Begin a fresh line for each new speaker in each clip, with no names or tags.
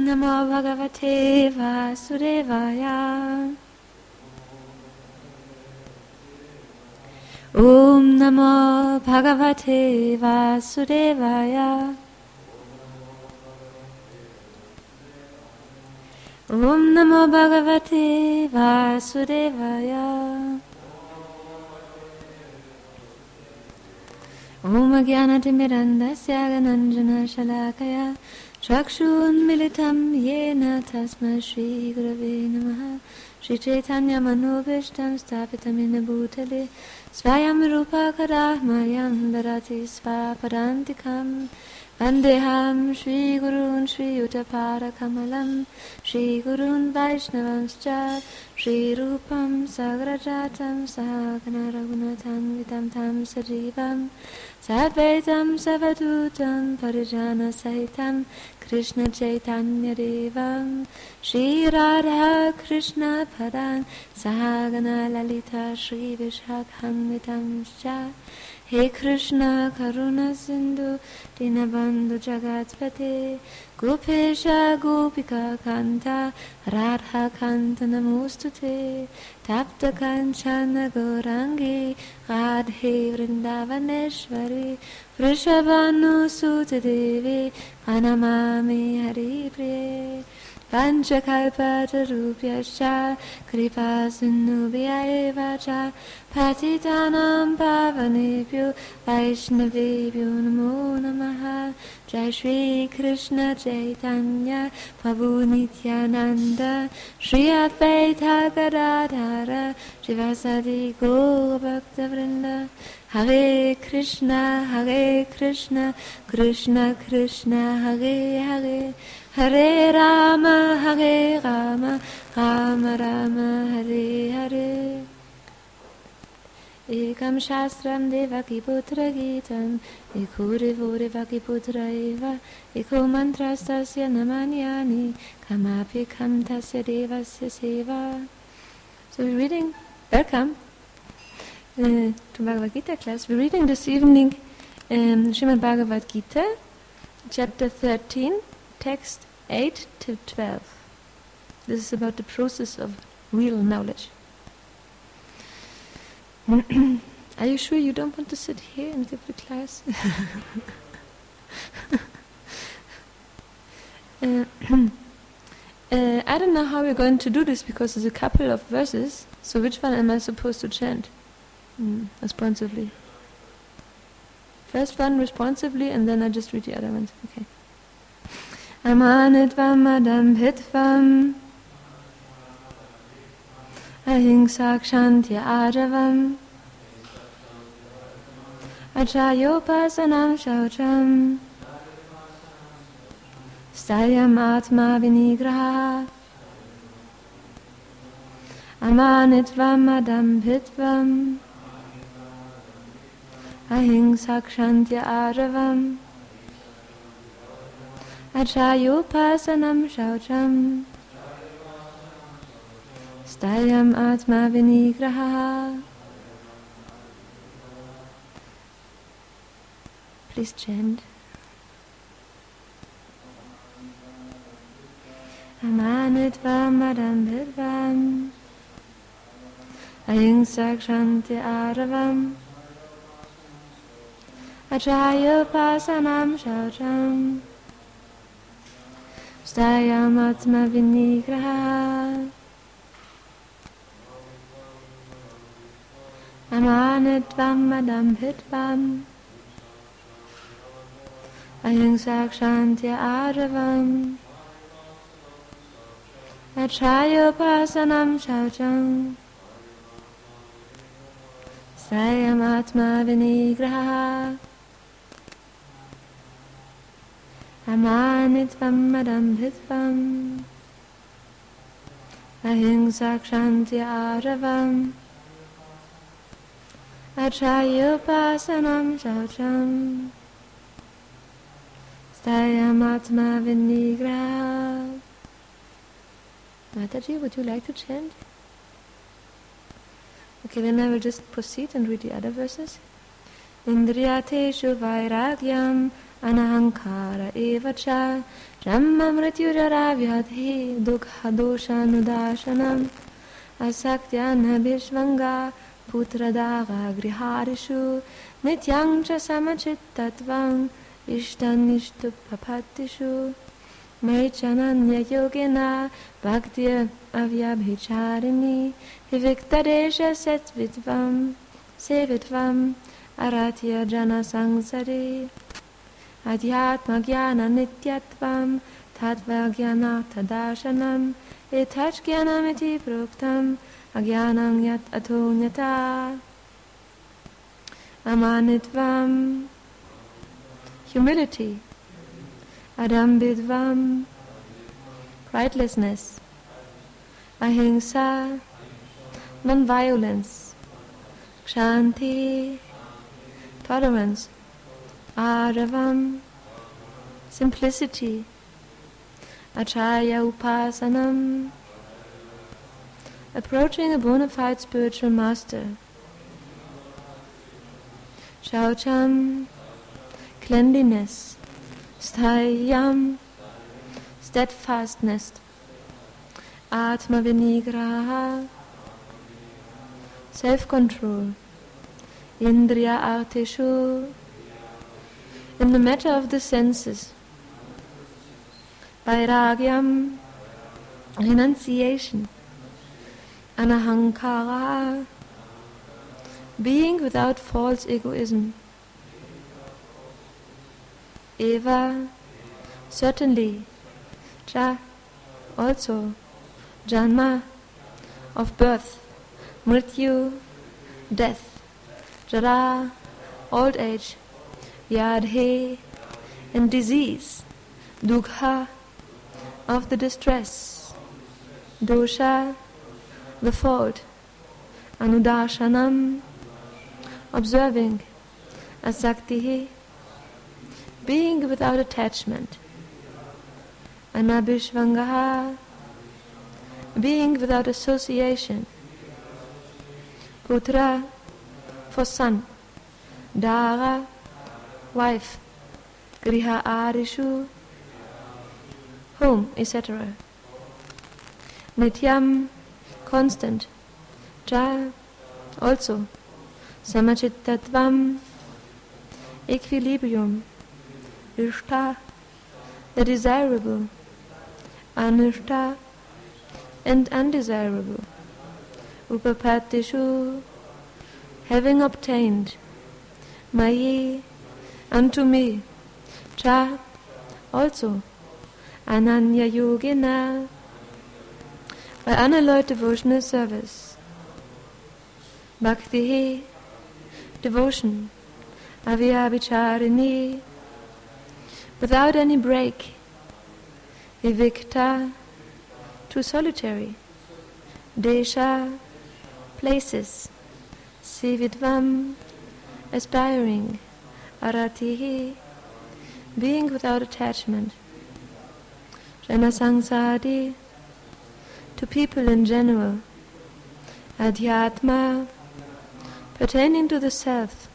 Namo Bhagavate Vasudevaya. Om Namo Bhagavate Vasudevaya. Om Namo Bhagavate Vasudevaya. Om Jnanatimirandasya Gananjana Shalakaya Chakshun Militam Yena Tasma Shri Gurave Namaha. Shri Chaitanya Manobishtam Stapitam Yena Bhutale Svayam Rupa Karahmayam Darati Svapadantikam Vandeham Shri Gurun Shri Utapara Kamalam Shri Gurun Vaishnavamscha Shri Rupam Sagrajatam Sahagana Raghunatam Vitam Tam Sajivam Sadvaitam Savadutam Parijana Sahitam Krishna Chaitanya Devam Shri Radha Krishna Padan Sahagana Lalita Shri Vishakhan Vitam Scha He Krishna Karuna Sindhu Dinabandhu Jagatpate Gopesha Gopika Kanta Radha Kanta Namostute Tapta Kanchana Gaurangi Radhe Vrindavaneshwari Vrishabhanu Sute Devi Anamami Hari Priye Panchakalpatarupyascha Kripa Sindhubhya eva cha Patitanam Pavanebhyo Vaishnavebhyo Namo Namaha. Jai Shri Krishna Chaitanya Prabhu Nityananda Shri Advaita Gadadhara Shivasadi Gaura Bhakta Vrinda. Hare Krishna Krishna Krishna Hare Hare Hare Rama Rama Rama Hare Hare. Ekam Shastram Devaki Putra Gitam Eko Devo Devaki Putra Eva Eko Mantrastasya Namanyani Kamapi Kam Tasya Devasya Seva. So we're reading, welcome to Bhagavad Gita class. We're reading this evening Srimad Bhagavad Gita, chapter 13, text 8 to 12. This is about the process of real knowledge. Are you sure you don't want to sit here and give the class? I don't know how we're going to do this because there's a couple of verses. So which one am I supposed to chant responsively? First one responsively and then I just read the other ones. Okay. Amanitvam adambhitvam ahimsakshantya ajavam achayopasanam shaucham stayam atma vinigraha. Amanitvam adambhitvam ahimsakshantya ajavam achayopasanam shaucham stayam atma vinigraha. Please chant. Amanitvam adambhitvam ahimsakshantya ajavam achayopasanam shaucham stayam atma vinigraha. Amanitvam adambhitvam ahimsakshantya ajavam achayopasanam shaucham stayam atma vinigraha. Amanitvam adambhitvam ahimsakshantya ajavam achayopasanam shaucham stayam atma vinigraha. Mataji, would you like to chant? Okay, then I will just proceed and read the other verses. Indriyateshu vairagyam anahankara evacha Jamma mrityujara vyadhi dukha doshanudashanam asaktyanha bhishvanga putradara griharishu nityang cha samachittatvam ishtanishtupapatishu Maichananya yogena bhaktir avyabhicharini viviktadesha setvitvam sevitvam aratya jana sangsari adhyatma jnana nityatvam tattva jnanartha darshanam etach jnanam iti proktam ajnanam yat atonyata amanitvam humility adambidvam pridelessness ahimsa non-violence kshanti tolerance aravam simplicity acharya upasanam approaching a bona fide spiritual master shaucham cleanliness Sthayam, steadfastness, Atma Vinigraha, self-control, Indriya Artishu, in the matter of the senses, Vairagyam, renunciation, Anahankara, being without false egoism, Eva, certainly, Cha, also, Janma, of birth, Mrityu, death, Jara, old age, Yadhe, and disease, Dukha, of the distress, Dosha, the fault, Anudarshanam, observing, Asaktihi, being without attachment, Anabhishvangaha, being without association, Putra, for son, Dara, wife, Griha Arishu, home, etc. Nityam, constant, Cha, also, Samachittatvam, equilibrium, Ishta, the desirable, Anishta, and undesirable, Upapatishu, having obtained, Mayi, unto me, Cha, also, Ananya Yogina, by unalloyed devotional service, Bhakti, devotion, Avyabhicharini, without any break, Vivikta, too solitary, Desha, places, Sividvam, aspiring, Aratihi, being without attachment, Janasangsadi, to people in general, Adhyatma, pertaining to the self,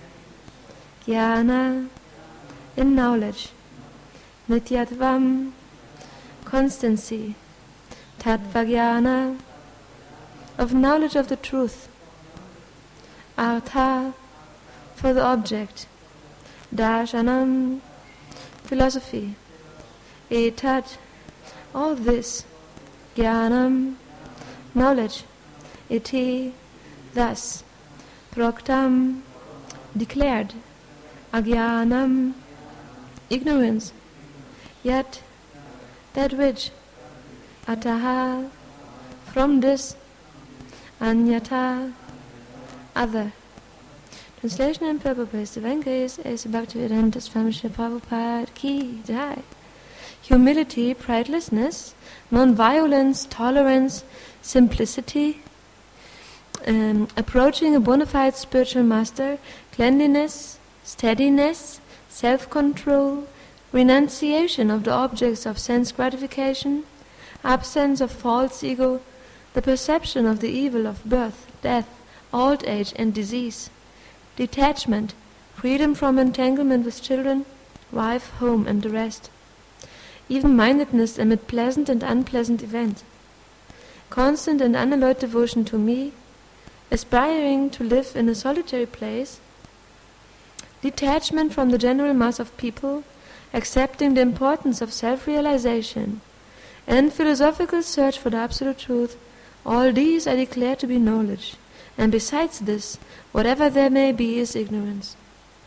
Jnana, in knowledge, Nityatvam, constancy, Tattvajnana, of knowledge of the truth, Artha, for the object, Darshanam, philosophy, Etat, all this, Jnanam, knowledge, Iti, thus, Proktam, declared, Ajnanam, ignorance, yet that which, Ataha, from this, Anyata, other. Translation and purpose. The Venkayas is Bhaktivedanta Swami Srila Prabhupada Ki Jai. Humility, pridelessness, non-violence, tolerance, simplicity, approaching a bona fide spiritual master, cleanliness, steadiness, self-control, renunciation of the objects of sense gratification, absence of false ego, the perception of the evil of birth, death, old age and disease, detachment, freedom from entanglement with children, wife, home, and the rest. Even-mindedness amid pleasant and unpleasant events. Constant and unalloyed devotion to me, aspiring to live in a solitary place, detachment from the general mass of people, accepting the importance of self-realization, and philosophical search for the absolute truth, all these I declare to be knowledge, and besides this, whatever there may be is ignorance.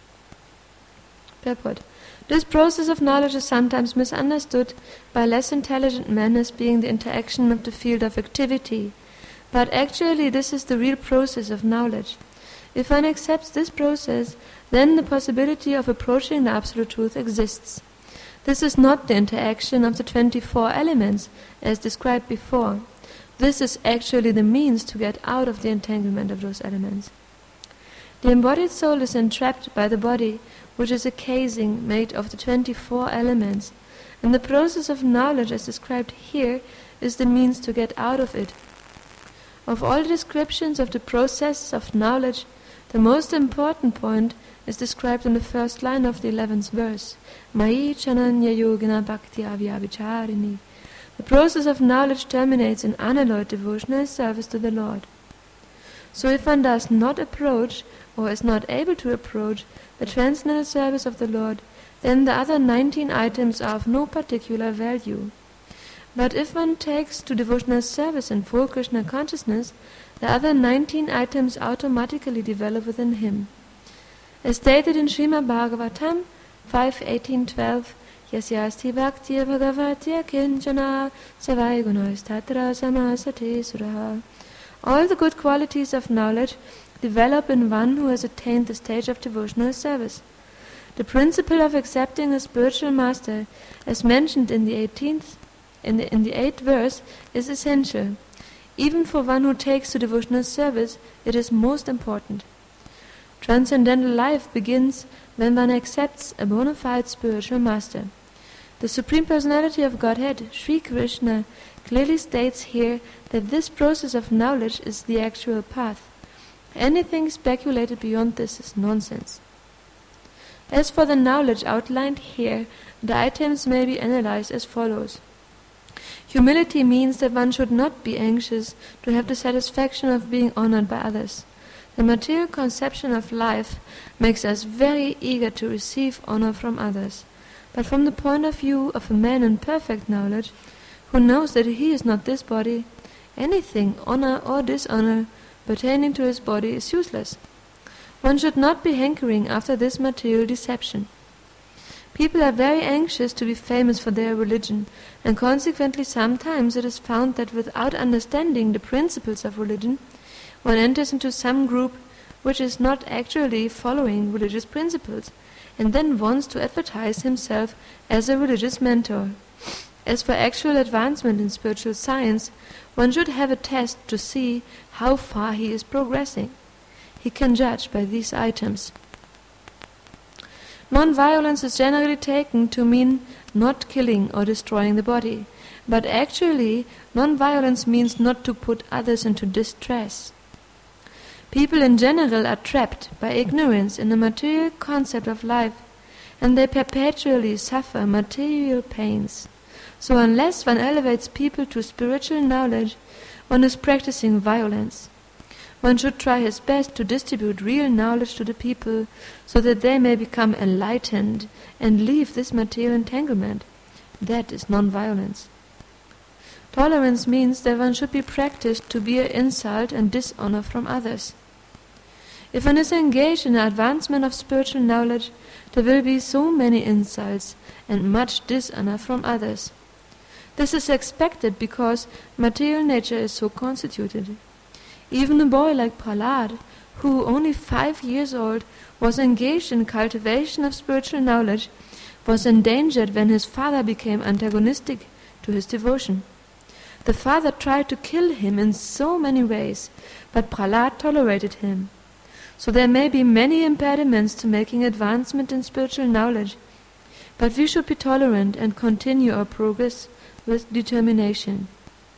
Purport. This process of knowledge is sometimes misunderstood by less intelligent men as being the interaction of the field of activity, but actually this is the real process of knowledge. If one accepts this process, then the possibility of approaching the absolute truth exists. This is not the interaction of the 24 elements as described before. This is actually the means to get out of the entanglement of those elements. The embodied soul is entrapped by the body, which is a casing made of the 24 elements, and the process of knowledge as described here is the means to get out of it. Of all the descriptions of the process of knowledge, the most important point is described in the first line of the 11th verse, Mai Chananya Yogina Bhakti Avyavicharini. The process of knowledge terminates in unalloyed devotional service to the Lord. So if one does not approach, or is not able to approach, the transcendental service of the Lord, then the other 19 items are of no particular value. But if one takes to devotional service in full Krishna consciousness, the other 19 items automatically develop within him. As stated in Srimad Bhagavatam 5.18.12, Yasyasti bhaktiya bhagavatya kinchana savai gunois tatra samasate suraha. All the good qualities of knowledge develop in one who has attained the stage of devotional service. The principle of accepting a spiritual master, as mentioned in the 8th verse, is essential. Even for one who takes to devotional service, it is most important. Transcendental life begins when one accepts a bona fide spiritual master. The Supreme Personality of Godhead, Sri Krishna, clearly states here that this process of knowledge is the actual path. Anything speculated beyond this is nonsense. As for the knowledge outlined here, the items may be analyzed as follows. Humility means that one should not be anxious to have the satisfaction of being honored by others. The material conception of life makes us very eager to receive honor from others. But from the point of view of a man in perfect knowledge, who knows that he is not this body, anything, honor or dishonor, pertaining to his body is useless. One should not be hankering after this material deception. People are very anxious to be famous for their religion, and consequently sometimes it is found that without understanding the principles of religion, one enters into some group which is not actually following religious principles, and then wants to advertise himself as a religious mentor. As for actual advancement in spiritual science, one should have a test to see how far he is progressing. He can judge by these items. Non-violence is generally taken to mean not killing or destroying the body, but actually non-violence means not to put others into distress. People in general are trapped by ignorance in the material concept of life, and they perpetually suffer material pains. So unless one elevates people to spiritual knowledge, one is practicing violence. One should try his best to distribute real knowledge to the people, so that they may become enlightened and leave this material entanglement. That is non-violence. Tolerance means that one should be practiced to bear insult and dishonor from others. If one is engaged in the advancement of spiritual knowledge, there will be so many insults and much dishonor from others. This is expected because material nature is so constituted. Even a boy like Prahlad, who only 5 years old was engaged in cultivation of spiritual knowledge, was endangered when his father became antagonistic to his devotion. The father tried to kill him in so many ways, but Prahlad tolerated him. So there may be many impediments to making advancement in spiritual knowledge, but we should be tolerant and continue our progress with determination.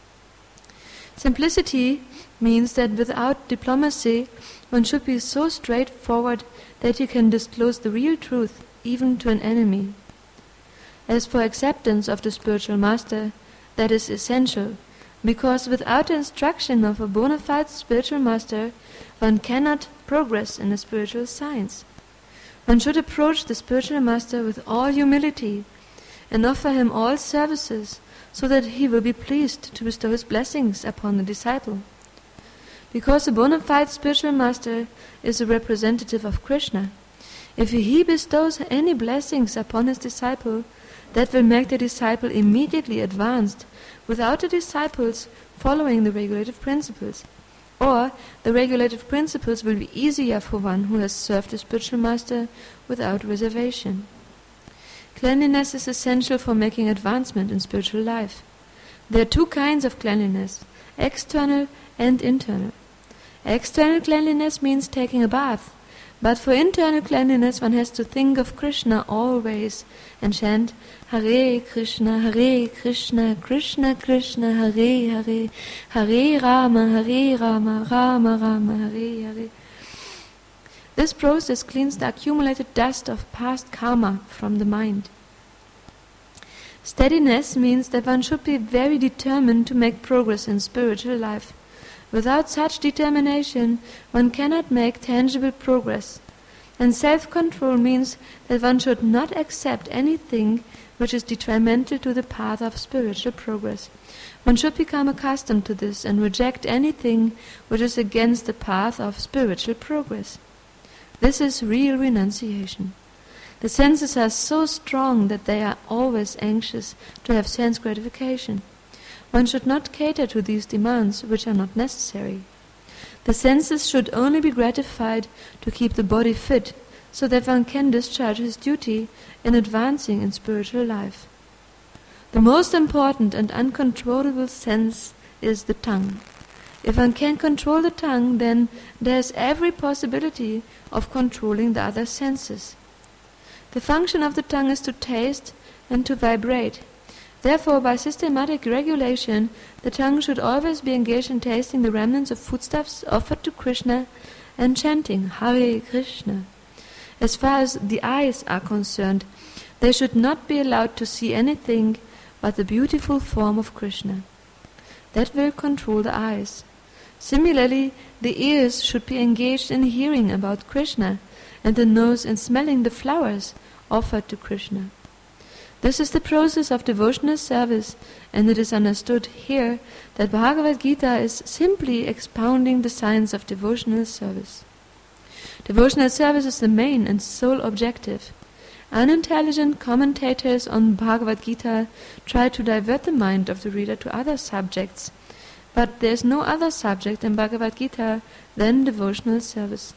Simplicity means that without diplomacy, one should be so straightforward that he can disclose the real truth. even to an enemy. As for acceptance of the spiritual master, that is essential, because without the instruction of a bona fide spiritual master, one cannot progress in the spiritual science. One should approach the spiritual master with all humility and offer him all services, so that he will be pleased to bestow his blessings upon the disciple. Because a bona fide spiritual master is a representative of Krishna, if he bestows any blessings upon his disciple, that will make the disciple immediately advanced, without the disciples following the regulative principles. Or the regulative principles will be easier for one who has served the spiritual master without reservation. Cleanliness is essential for making advancement in spiritual life. There are two kinds of cleanliness, external and internal. External cleanliness means taking a bath, but for internal cleanliness one has to think of Krishna always and chant Hare Krishna, Krishna Krishna, Hare Hare, Hare Rama, Rama Rama, Hare Hare. This process cleans the accumulated dust of past karma from the mind. Steadiness means that one should be very determined to make progress in spiritual life. Without such determination, one cannot make tangible progress. And self-control means that one should not accept anything which is detrimental to the path of spiritual progress. One should become accustomed to this and reject anything which is against the path of spiritual progress. This is real renunciation. The senses are so strong that they are always anxious to have sense gratification. One should not cater to these demands which are not necessary. The senses should only be gratified to keep the body fit, so that one can discharge his duty in advancing in spiritual life. The most important and uncontrollable sense is the tongue. If one can control the tongue, then there is every possibility of controlling the other senses. The function of the tongue is to taste and to vibrate. Therefore, by systematic regulation, the tongue should always be engaged in tasting the remnants of foodstuffs offered to Krishna and chanting Hare Krishna. As far as the eyes are concerned, they should not be allowed to see anything but the beautiful form of Krishna. That will control the eyes. Similarly, the ears should be engaged in hearing about Krishna, and the nose in smelling the flowers offered to Krishna. This is the process of devotional service, and it is understood here that Bhagavad Gita is simply expounding the science of devotional service. Devotional service is the main and sole objective. Unintelligent commentators on Bhagavad Gita try to divert the mind of the reader to other subjects, but there is no other subject in Bhagavad Gita than devotional service.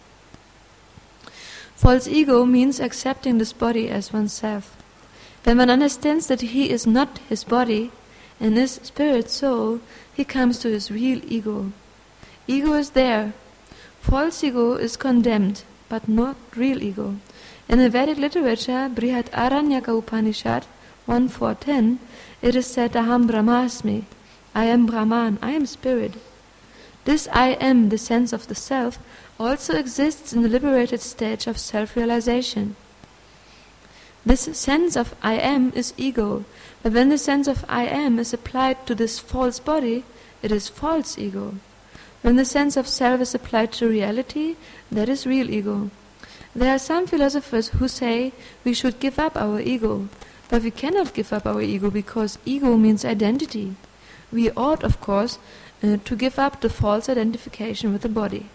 False ego means accepting this body as oneself. When one understands that he is not his body and is spirit soul, he comes to his real ego. Ego is there. False ego is condemned, but not real ego. In the Vedic literature, Brihat Aranyaka Upanishad 1.4.10, it is said, Aham Brahmasmi, I am Brahman, I am spirit. This I am, the sense of the self, also exists in the liberated stage of self-realization. This sense of I am is ego, but when the sense of I am is applied to this false body, it is false ego. When the sense of self is applied to reality, that is real ego. There are some philosophers who say we should give up our ego, but we cannot give up our ego because ego means identity. We ought, of course, to give up the false identification with the body.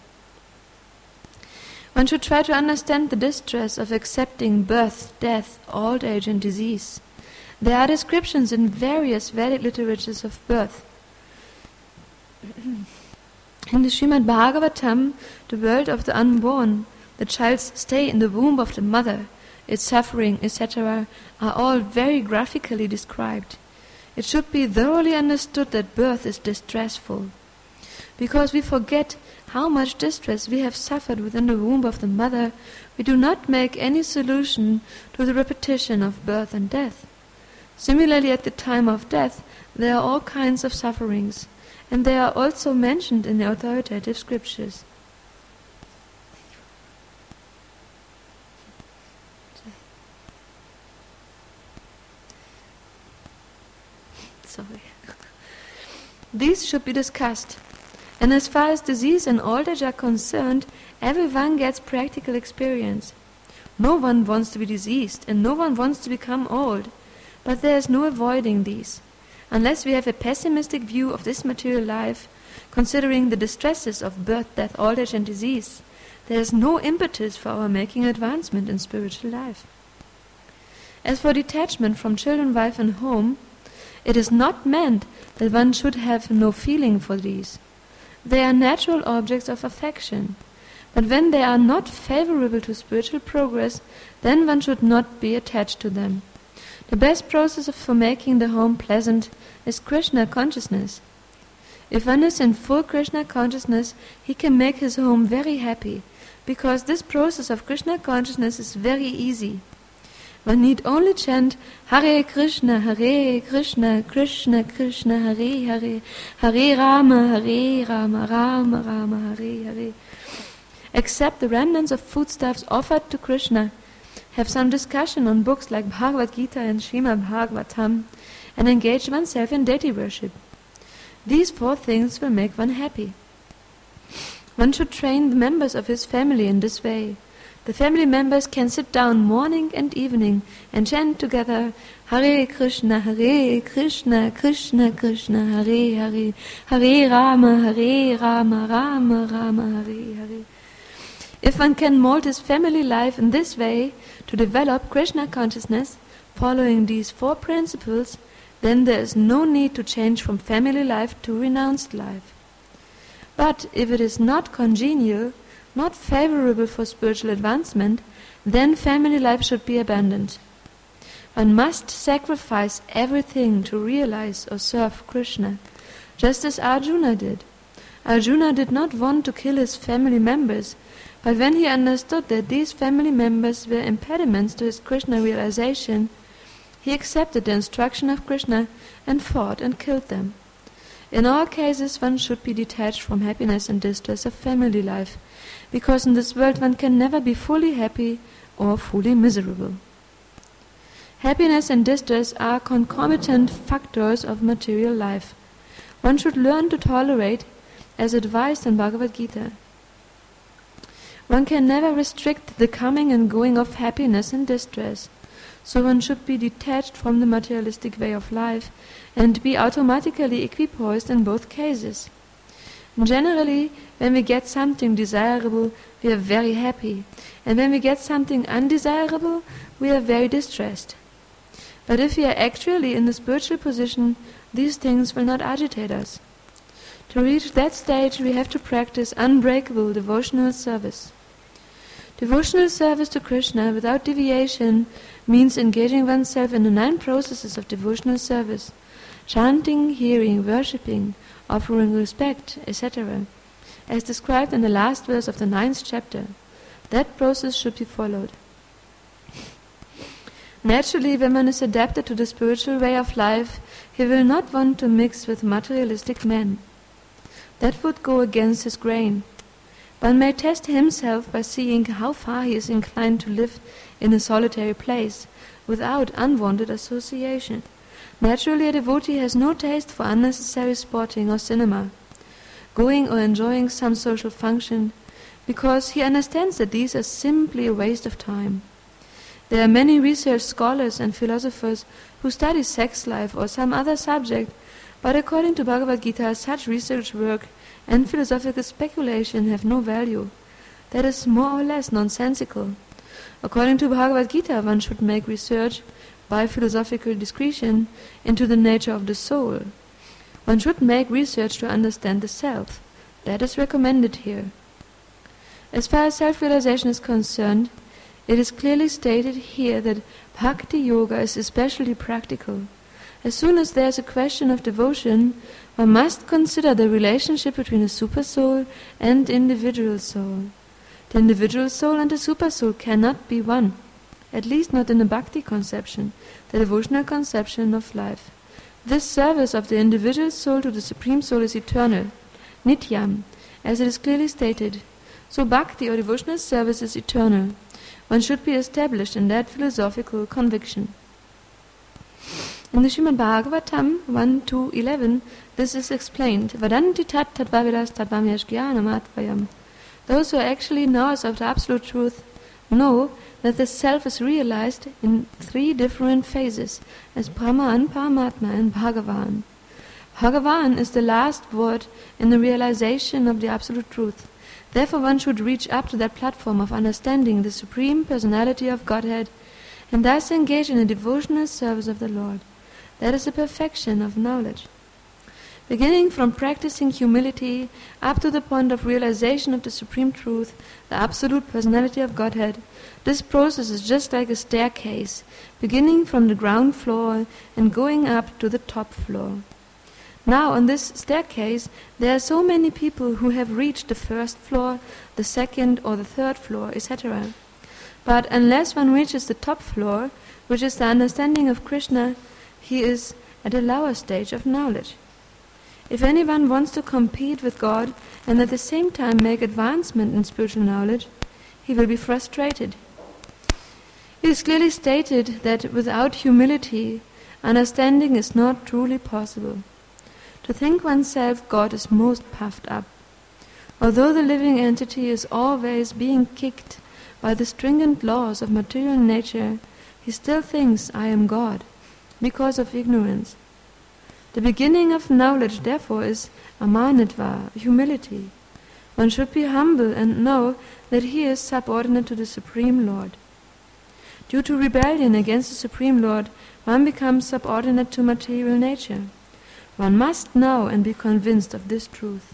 One should try to understand the distress of accepting birth, death, old age and disease. There are descriptions in various Vedic literatures of birth. In the Srimad Bhagavatam, the world of the unborn, the child's stay in the womb of the mother, its suffering, etc., are all very graphically described. It should be thoroughly understood that birth is distressful, because we forget how much distress we have suffered within the womb of the mother. We do not make any solution to the repetition of birth and death. Similarly, at the time of death, there are all kinds of sufferings, and they are also mentioned in the authoritative scriptures. These should be discussed. And as far as disease and old age are concerned, everyone gets practical experience. No one wants to be diseased, and no one wants to become old. But there is no avoiding these. Unless we have a pessimistic view of this material life, considering the distresses of birth, death, old age, and disease, there is no impetus for our making advancement in spiritual life. As for detachment from children, wife, and home, it is not meant that one should have no feeling for these. They are natural objects of affection. But when they are not favorable to spiritual progress, then one should not be attached to them. The best process for making the home pleasant is Krishna consciousness. If one is in full Krishna consciousness, he can make his home very happy, because this process of Krishna consciousness is very easy. One need only chant Hare Krishna, Krishna Krishna, Hare Hare, Hare Rama, Rama Rama, Hare Hare. Accept the remnants of foodstuffs offered to Krishna, have some discussion on books like Bhagavad Gita and Srimad Bhagavatam, and engage oneself in deity worship. These 4 things will make one happy. One should train the members of his family in this way. The family members can sit down morning and evening and chant together Hare Krishna, Krishna Krishna, Hare Hare, Hare Rama, Rama Rama, Hare Hare. If one can mold his family life in this way to develop Krishna consciousness, following these 4 principles, then there is no need to change from family life to renounced life. But if it is not congenial, not favorable for spiritual advancement, then family life should be abandoned. One must sacrifice everything to realize or serve Krishna, just as Arjuna did. Arjuna did not want to kill his family members, but when he understood that these family members were impediments to his Krishna realization, he accepted the instruction of Krishna and fought and killed them. In all cases, one should be detached from happiness and distress of family life, because in this world one can never be fully happy or fully miserable. Happiness and distress are concomitant factors of material life. One should learn to tolerate, as advised in Bhagavad Gita. One can never restrict the coming and going of happiness and distress, so one should be detached from the materialistic way of life and be automatically equipoised in both cases. Generally, when we get something desirable, we are very happy, and when we get something undesirable, we are very distressed. But if we are actually in the spiritual position, these things will not agitate us. To reach that stage, we have to practice unbreakable devotional service. Devotional service to Krishna without deviation means engaging oneself in the 9 processes of devotional service: chanting, hearing, worshipping, offering respect, etc., as described in the last verse of the 9th chapter. That process should be followed. Naturally, when one is adapted to the spiritual way of life, he will not want to mix with materialistic men. That would go against his grain. One may test himself by seeing how far he is inclined to live in a solitary place, without unwanted association. Naturally, a devotee has no taste for unnecessary sporting or cinema, going or enjoying some social function, because he understands that these are simply a waste of time. There are many research scholars and philosophers who study sex life or some other subject, but according to Bhagavad Gita, such research work and philosophical speculation have no value. That is more or less nonsensical. According to Bhagavad Gita, one should make research by philosophical discretion into the nature of the soul. One should make research to understand the self. That is recommended here. As far as self-realization is concerned, it is clearly stated here that Bhakti Yoga is especially practical. As soon as there is a question of devotion, one must consider the relationship between the supersoul and individual soul. The individual soul and the supersoul cannot be one, at least not in the Bhakti conception, the devotional conception of life. This service of the individual soul to the Supreme Soul is eternal, nityam, as it is clearly stated. So Bhakti or devotional service is eternal. One should be established in that philosophical conviction. In the Srimad Bhagavatam 1-11, this is explained. Vadanti tat tadvavidas tadvamyash jnanam atvayam. Those who are actually knowers of the Absolute Truth know that the Self is realized in 3 different phases, as Brahman, Paramatma and Bhagavan. Bhagavan is the last word in the realization of the Absolute Truth. Therefore one should reach up to that platform of understanding the Supreme Personality of Godhead and thus engage in a devotional service of the Lord. That is the perfection of knowledge. Beginning from practicing humility up to the point of realization of the Supreme Truth, the Absolute Personality of Godhead, this process is just like a staircase, beginning from the ground floor and going up to the top floor. Now on this staircase there are so many people who have reached the first floor, the second or the third floor, etc. But unless one reaches the top floor, which is the understanding of Krishna, he is at a lower stage of knowledge. If anyone wants to compete with God and at the same time make advancement in spiritual knowledge, he will be frustrated. It is clearly stated that without humility, understanding is not truly possible. To think oneself God is most puffed up. Although the living entity is always being kicked by the stringent laws of material nature, he still thinks, I am God, because of ignorance. The beginning of knowledge, therefore, is amanitva, humility. One should be humble and know that he is subordinate to the Supreme Lord. Due to rebellion against the Supreme Lord, one becomes subordinate to material nature. One must know and be convinced of this truth.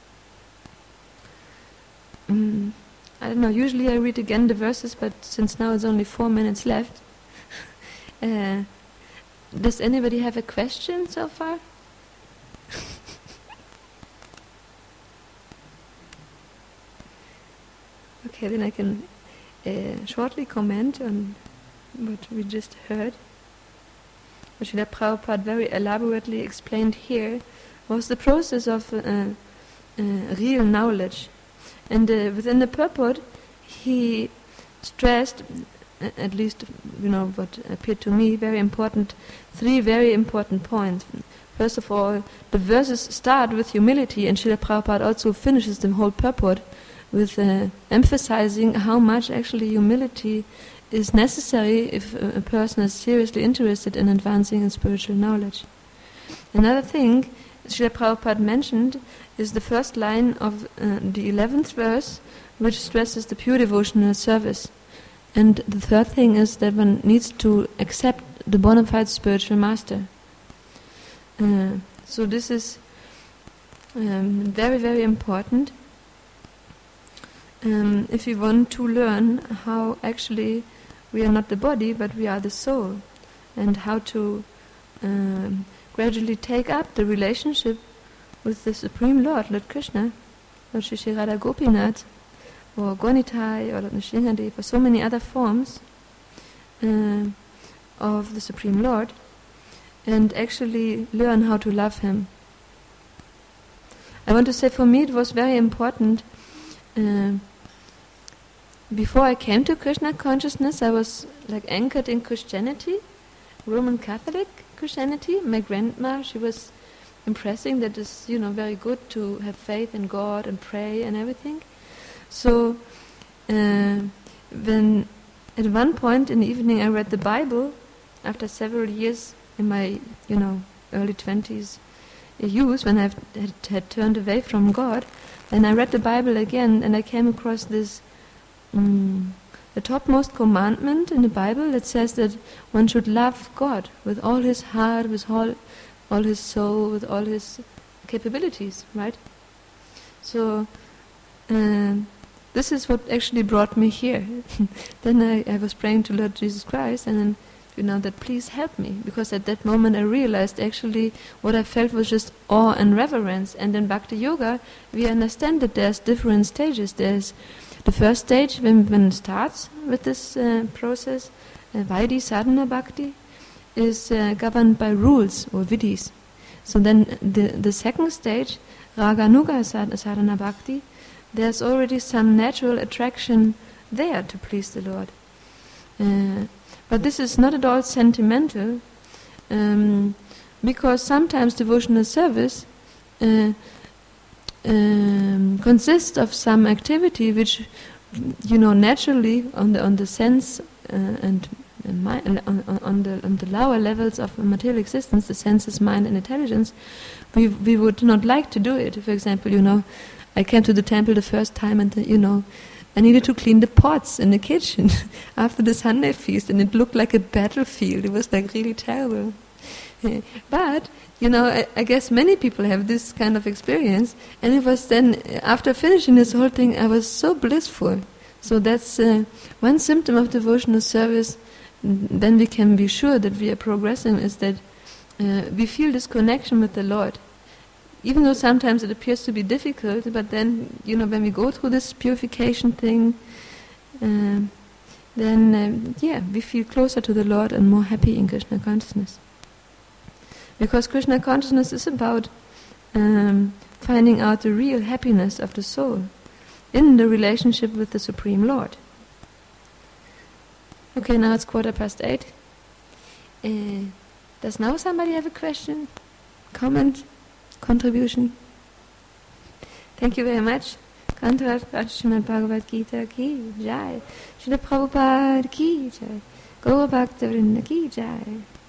I don't know, usually I read again the verses, but since now it's only 4 minutes left. Does anybody have a question so far? Okay, then I can shortly comment on what we just heard. What Srila Prabhupada very elaborately explained here was the process of real knowledge. And within the purport, he stressed, at least, what appeared to me very important, 3 very important points. First of all, the verses start with humility, and Srila Prabhupada also finishes the whole purport with emphasizing how much actually humility is necessary if a person is seriously interested in advancing in spiritual knowledge. Another thing Srila Prabhupada mentioned is the first line of the 11th verse, which stresses the pure devotional service. And the third thing is that one needs to accept the bona fide spiritual master. So this is very, very important if we want to learn how actually we are not the body, but we are the soul, and how to gradually take up the relationship with the Supreme Lord, Lord Krishna, Lord Shri Radha Gopinath, or Gonitai, or Lord Nrsimhadev, or so many other forms of the Supreme Lord, and actually learn how to love Him. I want to say, for me it was very important. Before I came to Krishna consciousness, I was like anchored in Christianity, Roman Catholic Christianity. My grandma, she was impressing that it's very good to have faith in God and pray and everything. So when at one point in the evening I read the Bible, after several years in my early 20s youth, when I had turned away from God, and I read the Bible again, and I came across this the topmost commandment in the Bible that says that one should love God with all his heart, with all his soul, with all his capabilities, right? So this is what actually brought me here. Then I was praying to Lord Jesus Christ, and then that please help me, because at that moment I realized actually what I felt was just awe and reverence. And in Bhakti Yoga we understand that there's different stages. There's the first stage when one starts with this process, Vaidhi Sadhana Bhakti, is governed by rules or vidhis. So then the second stage, Raganuga Sadhana Bhakti, there's already some natural attraction there to please the Lord. But this is not at all sentimental. because sometimes devotional service consists of some activity which, naturally on the sense and mind, on the lower levels of material existence, the senses, mind, and intelligence, we would not like to do it. For example, I came to the temple the first time, and I needed to clean the pots in the kitchen after the Sunday feast, and it looked like a battlefield. It was like really terrible. But I guess many people have this kind of experience, and it was then, after finishing this whole thing, I was so blissful. So that's one symptom of devotional service. Then we can be sure that we are progressing, is that we feel this connection with the Lord. Even though sometimes it appears to be difficult, but then, when we go through this purification thing, then we feel closer to the Lord and more happy in Krishna consciousness. Because Krishna consciousness is about finding out the real happiness of the soul in the relationship with the Supreme Lord. Okay, now it's 8:15. Does now somebody have a question, comment, contribution? Thank you very much. Kantarat Srimad Bhagavad Gita ki jai. Srila Prabhupada ki jai. Gaura Bhakta Vrinda ki jai.